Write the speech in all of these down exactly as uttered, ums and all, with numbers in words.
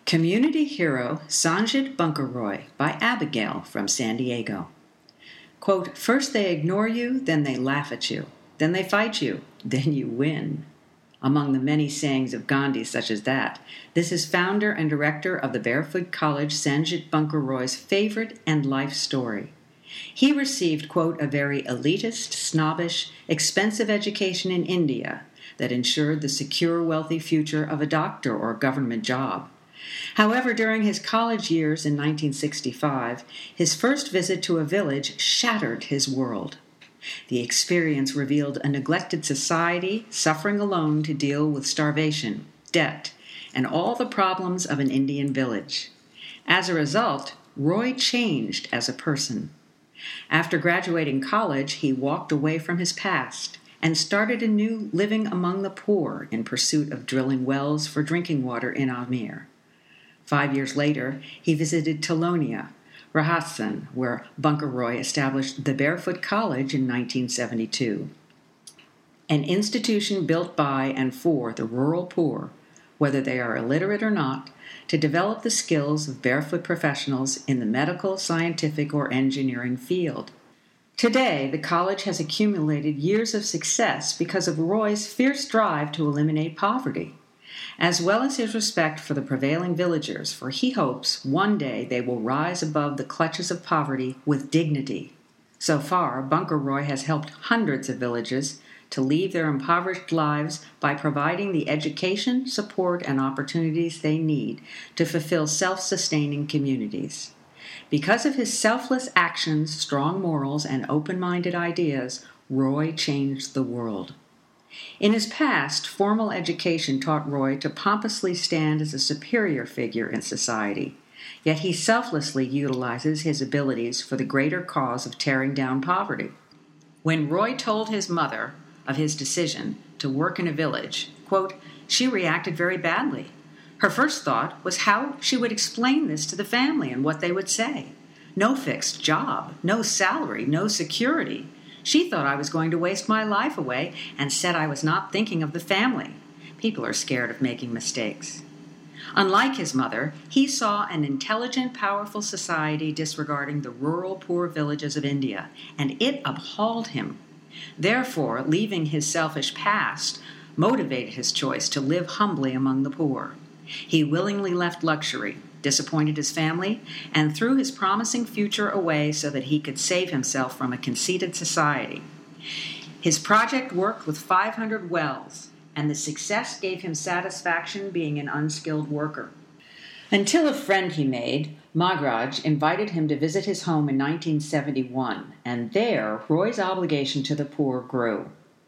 Community Hero Sanjit Bunker-Roy by Abigail from San Diego. Quote, first they ignore you, then they laugh at you. Then they fight you, then you win. Among the many sayings of Gandhi such as that, this is founder and director of the Barefoot College Sanjit Bunker-Roy's favorite and life story. He received, quote, a very elitist, snobbish, expensive education in India that ensured the secure, wealthy future of a doctor or government job. However, during his college years in nineteen sixty-five, his first visit to a village shattered his world. The experience revealed a neglected society suffering alone to deal with starvation, debt, and all the problems of an Indian village. As a result, Roy changed as a person. After graduating college, he walked away from his past and started anew living among the poor in pursuit of drilling wells for drinking water in Amir. Five years later, he visited Talonia, Rajasthan, where Bunker-Roy established the Barefoot College in nineteen seventy-two, an institution built by and for the rural poor, whether they are illiterate or not, to develop the skills of barefoot professionals in the medical, scientific, or engineering field. Today, the college has accumulated years of success because of Roy's fierce drive to eliminate poverty, as well as his respect for the prevailing villagers, for he hopes one day they will rise above the clutches of poverty with dignity. So far, Bunker-Roy has helped hundreds of villages to leave their impoverished lives by providing the education, support, and opportunities they need to fulfill self-sustaining communities. Because of his selfless actions, strong morals, and open-minded ideas, Roy changed the world. In his past, formal education taught Roy to pompously stand as a superior figure in society, yet he selflessly utilizes his abilities for the greater cause of tearing down poverty. When Roy told his mother of his decision to work in a village, quote, she reacted very badly. Her first thought was how she would explain this to the family and what they would say. No fixed job, no salary, no security. She thought I was going to waste my life away and said I was not thinking of the family. People are scared of making mistakes. Unlike his mother, he saw an intelligent, powerful society disregarding the rural, poor villages of India, and it appalled him. Therefore, leaving his selfish past motivated his choice to live humbly among the poor. He willingly left luxury, disappointed his family, and threw his promising future away so that he could save himself from a conceited society. His project worked with five hundred wells, and the success gave him satisfaction being an unskilled worker. Until a friend he made, Magraj, invited him to visit his home in nineteen seventy-one, and there Roy's obligation to the poor grew.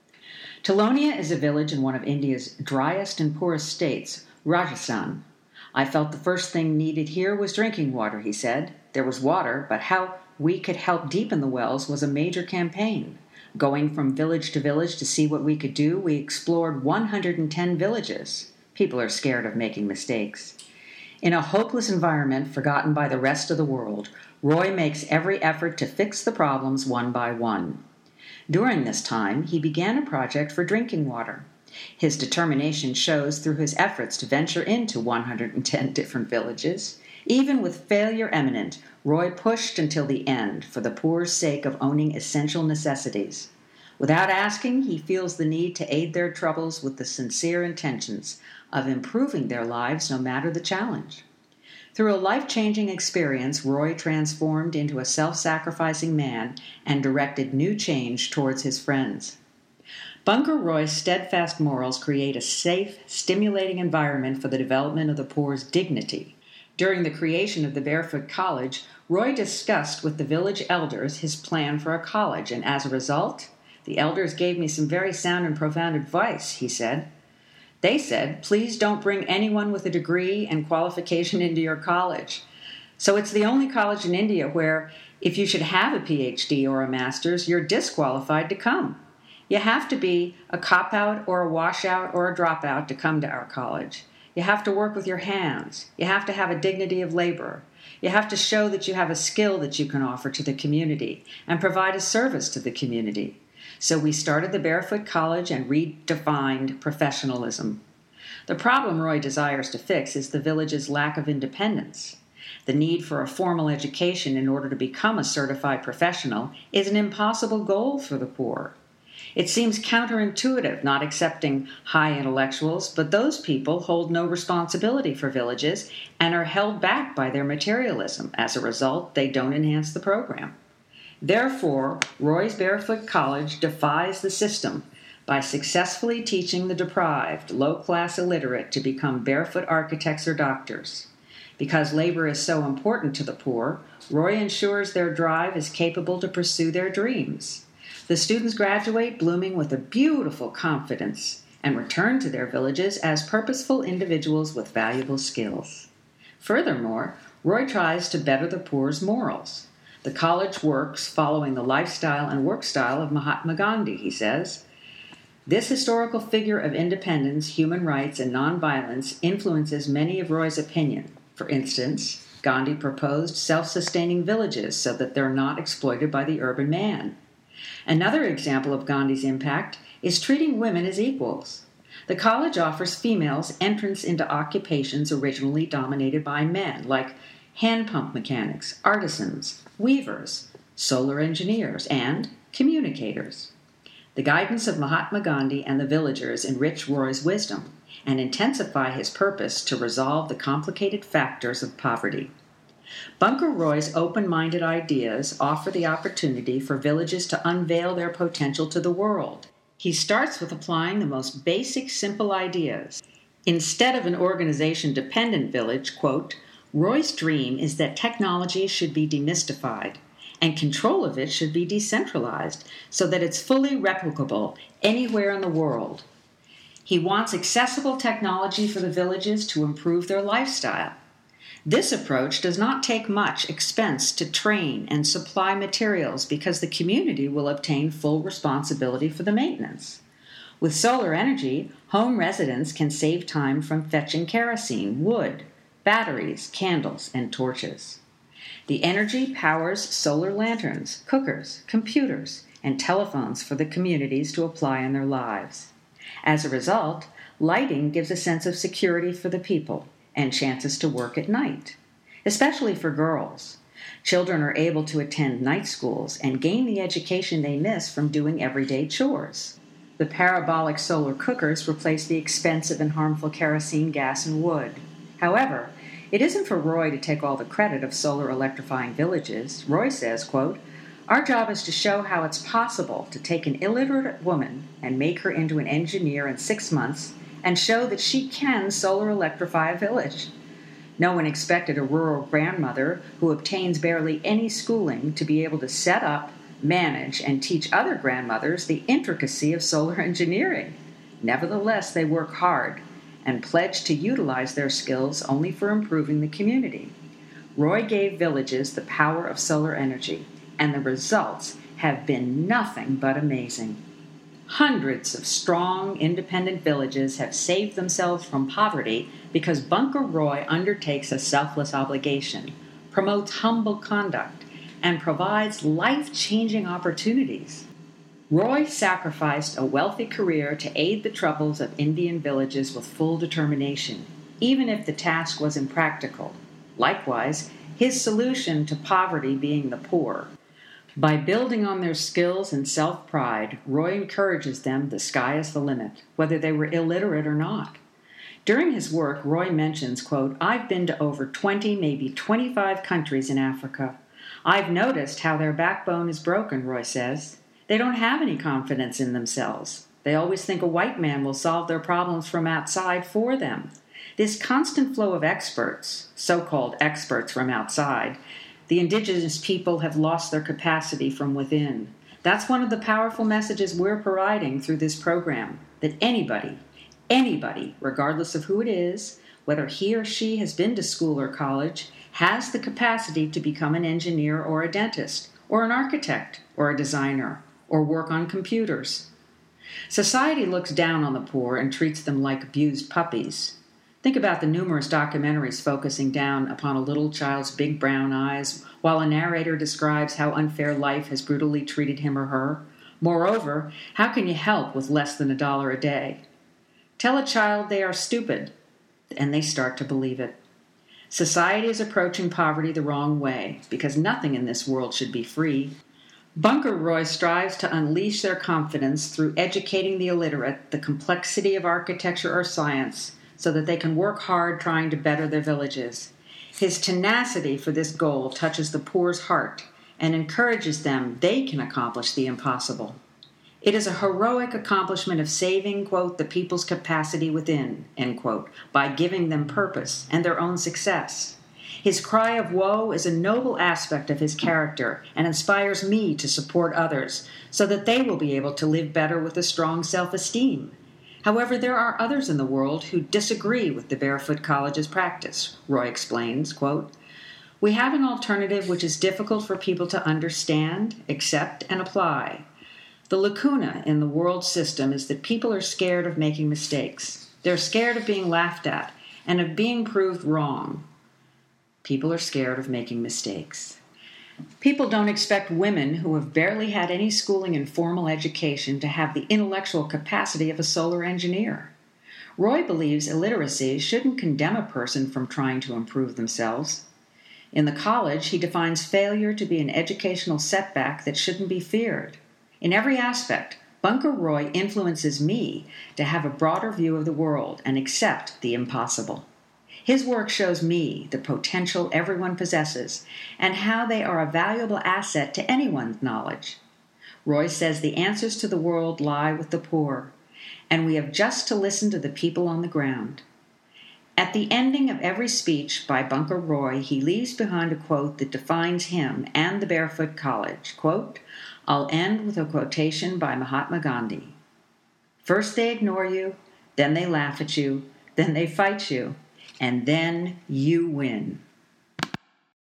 Talonia is a village in one of India's driest and poorest states, Rajasthan. I felt the first thing needed here was drinking water, he said. There was water, but how we could help deepen the wells was a major campaign. Going from village to village to see what we could do, we explored one hundred ten villages. People are scared of making mistakes. In a hopeless environment forgotten by the rest of the world, Roy makes every effort to fix the problems one by one. During this time, he began a project for drinking water. His determination shows through his efforts to venture into one hundred ten different villages. Even with failure imminent, Roy pushed until the end for the poor's sake of owning essential necessities. Without asking, he feels the need to aid their troubles with the sincere intentions of improving their lives no matter the challenge. Through a life-changing experience, Roy transformed into a self-sacrificing man and directed new change towards his friends. Bunker-Roy's steadfast morals create a safe, stimulating environment for the development of the poor's dignity. During the creation of the Barefoot College, Roy discussed with the village elders his plan for a college, and as a result, the elders gave me some very sound and profound advice, he said. They said, please don't bring anyone with a degree and qualification into your college. So it's the only college in India where, if you should have a P H D or a master's, you're disqualified to come. You have to be a cop-out or a washout or a dropout to come to our college. You have to work with your hands. You have to have a dignity of labor. You have to show that you have a skill that you can offer to the community and provide a service to the community. So we started the Barefoot College and redefined professionalism. The problem Roy desires to fix is the village's lack of independence. The need for a formal education in order to become a certified professional is an impossible goal for the poor. It seems counterintuitive not accepting high intellectuals, but those people hold no responsibility for villages and are held back by their materialism. As a result, they don't enhance the program. Therefore, Roy's Barefoot College defies the system by successfully teaching the deprived, low-class illiterate to become barefoot architects or doctors. Because labor is so important to the poor, Roy ensures their drive is capable to pursue their dreams. The students graduate blooming with a beautiful confidence and return to their villages as purposeful individuals with valuable skills. Furthermore, Roy tries to better the poor's morals. The college works following the lifestyle and work style of Mahatma Gandhi, he says. This historical figure of independence, human rights, and nonviolence influences many of Roy's opinion. For instance, Gandhi proposed self-sustaining villages so that they're not exploited by the urban man. Another example of Gandhi's impact is treating women as equals. The college offers females entrance into occupations originally dominated by men, like hand pump mechanics, artisans, weavers, solar engineers, and communicators. The guidance of Mahatma Gandhi and the villagers enrich Roy's wisdom and intensify his purpose to resolve the complicated factors of poverty. Bunker Roy's open-minded ideas offer the opportunity for villages to unveil their potential to the world. He starts with applying the most basic, simple ideas. Instead of an organization-dependent village, quote, Roy's dream is that technology should be demystified, and control of it should be decentralized so that it's fully replicable anywhere in the world. He wants accessible technology for the villages to improve their lifestyle. This approach does not take much expense to train and supply materials because the community will obtain full responsibility for the maintenance. With solar energy, home residents can save time from fetching kerosene, wood, batteries, candles, and torches. The energy powers solar lanterns, cookers, computers, and telephones for the communities to apply in their lives. As a result, lighting gives a sense of security for the people and chances to work at night, especially for girls. Children are able to attend night schools and gain the education they miss from doing everyday chores. The parabolic solar cookers replace the expensive and harmful kerosene, gas, and wood. However, it isn't for Roy to take all the credit of solar electrifying villages. Roy says, quote, our job is to show how it's possible to take an illiterate woman and make her into an engineer in six months and show that she can solar electrify a village. No one expected a rural grandmother who obtains barely any schooling to be able to set up, manage, and teach other grandmothers the intricacy of solar engineering. Nevertheless, they work hard and pledge to utilize their skills only for improving the community. Roy gave villages the power of solar energy, and the results have been nothing but amazing. Hundreds of strong, independent villages have saved themselves from poverty because Bunker Roy undertakes a selfless obligation, promotes humble conduct, and provides life-changing opportunities. Roy sacrificed a wealthy career to aid the troubles of Indian villages with full determination, even if the task was impractical. Likewise, his solution to poverty being the poor. By building on their skills and self-pride, Roy encourages them the sky is the limit, whether they were illiterate or not. During his work, Roy mentions, quote, I've been to over twenty, maybe twenty-five countries in Africa. I've noticed how their backbone is broken, Roy says. They don't have any confidence in themselves. They always think a white man will solve their problems from outside for them. This constant flow of experts, so-called experts from outside, the indigenous people have lost their capacity from within. That's one of the powerful messages we're providing through this program, that anybody, anybody, regardless of who it is, whether he or she has been to school or college, has the capacity to become an engineer or a dentist, or an architect, or a designer, or work on computers. Society looks down on the poor and treats them like abused puppies. Think about the numerous documentaries focusing down upon a little child's big brown eyes while a narrator describes how unfair life has brutally treated him or her. Moreover, how can you help with less than a dollar a day? Tell a child they are stupid, and they start to believe it. Society is approaching poverty the wrong way, because nothing in this world should be free. Bunker Roy strives to unleash their confidence through educating the illiterate the complexity of architecture or science so that they can work hard trying to better their villages. His tenacity for this goal touches the poor's heart and encourages them they can accomplish the impossible. It is a heroic accomplishment of saving, quote, the people's capacity within, end quote, by giving them purpose and their own success. His cry of woe is a noble aspect of his character and inspires me to support others so that they will be able to live better with a strong self-esteem. However, there are others in the world who disagree with the Barefoot College's practice, Roy explains, quote, "We have an alternative which is difficult for people to understand, accept, and apply. The lacuna in the world system is that people are scared of making mistakes. They're scared of being laughed at and of being proved wrong. People are scared of making mistakes. People don't expect women who have barely had any schooling in formal education to have the intellectual capacity of a solar engineer. Roy believes illiteracy shouldn't condemn a person from trying to improve themselves. In the college, he defines failure to be an educational setback that shouldn't be feared. In every aspect, Bunker Roy influences me to have a broader view of the world and accept the impossible. His work shows me the potential everyone possesses and how they are a valuable asset to anyone's knowledge. Roy says the answers to the world lie with the poor, and we have just to listen to the people on the ground. At the ending of every speech by Bunker Roy, he leaves behind a quote that defines him and the Barefoot College. Quote, I'll end with a quotation by Mahatma Gandhi. First they ignore you, then they laugh at you, then they fight you, and then you win.